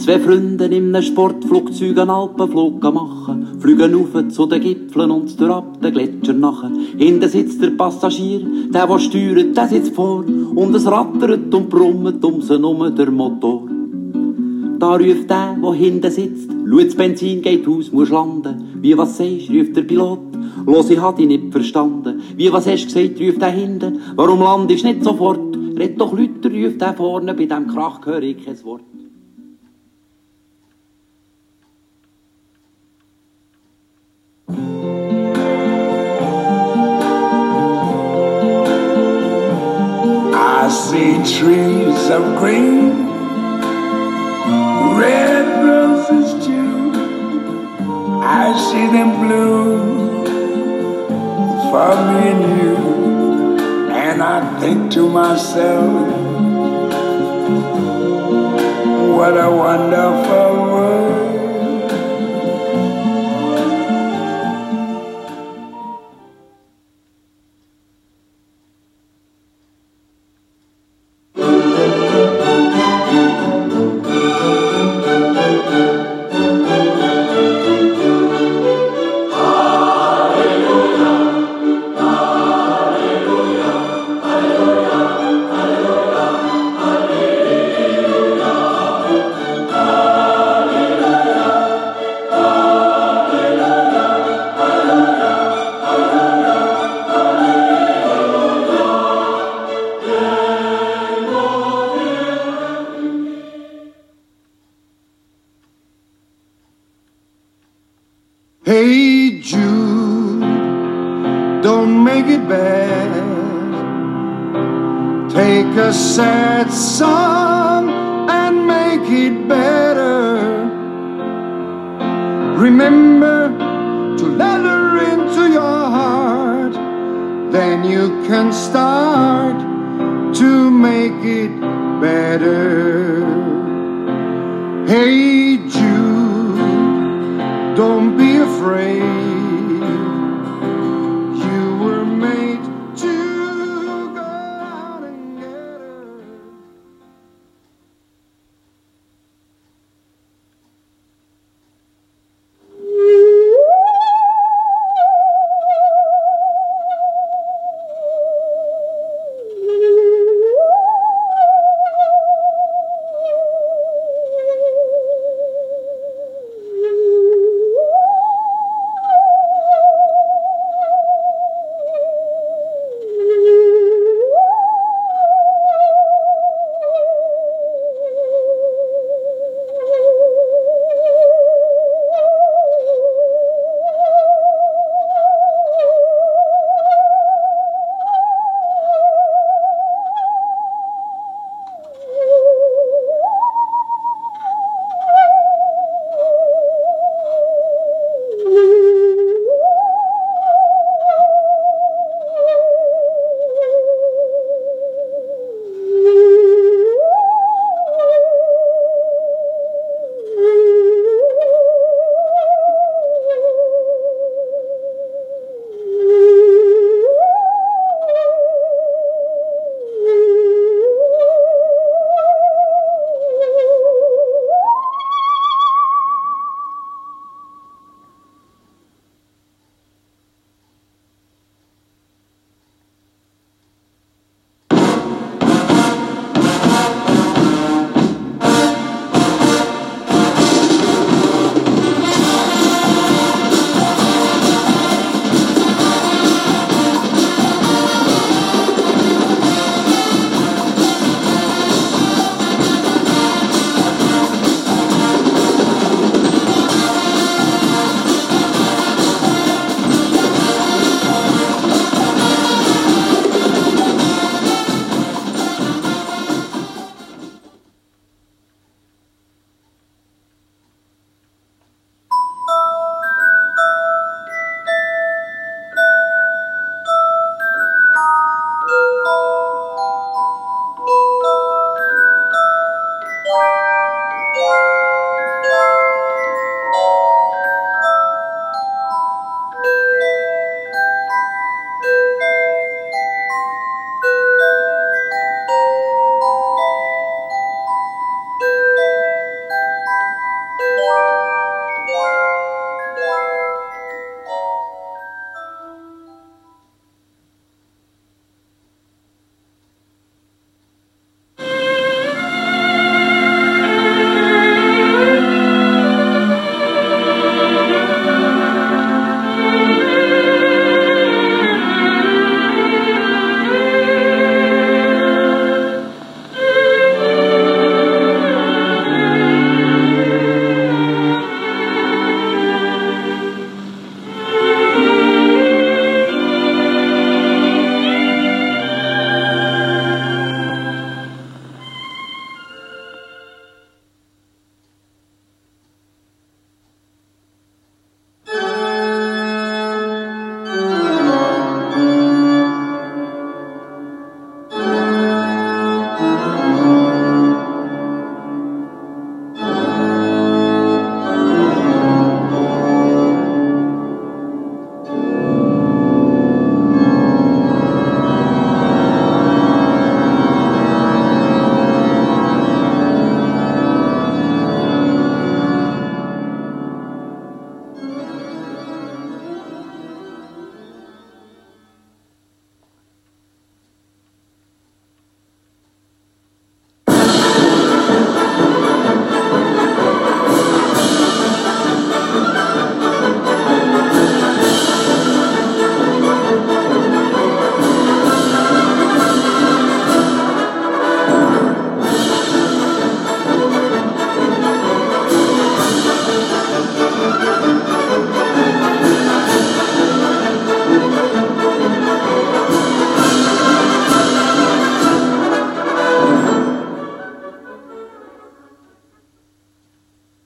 Zwei Freunde in einem Sportflugzeug einen Alpenflug machen, fliegen rauf zu den Gipfeln und durch ab den Gletscher nachher. Hinten sitzt der Passagier, der steuert, der sitzt vor, und es rattert und brummt um sie herum der Motor. Da ruft der hinten sitzt, schau, das Benzin geht aus, musst landen. Wie was sagst, ruft der Pilot, los, ich hab dich nicht verstanden. Wie was hast gesagt, ruft der hinten, warum landest nicht sofort? Red doch Leute, ruft der vorne, bei dem Krach höre ich kein Wort. I see trees of green, red roses too. I see them bloom for me and you. And I think to myself, what a wonderful world. Hey Jude, don't make it bad. Take a sad song and make it better. Remember to let her into your heart, then you can start to make it better. Hey Jude, don't be afraid.